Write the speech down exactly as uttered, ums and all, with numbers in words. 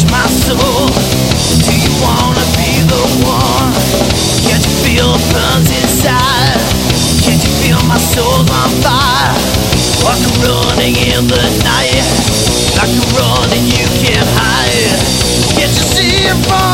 my soul. Do you wanna be the one? Can't you feel it burns inside? Can't you feel my soul's on fire? Like a running in the night, like a running you can't hide. Can't you see it from